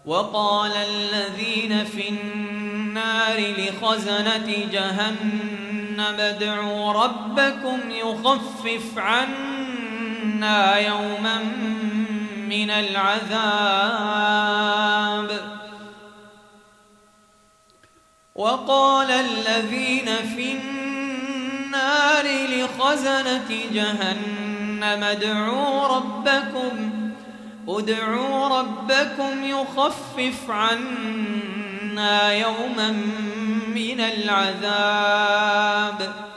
وقال الذين في النار لخزنة جهنم ادعوا ربكم يخفف عنا يوما من العذاب. وقال الذين في النار لخزنة جهنم ادعوا ربكم يخفف عنا يوما من العذاب.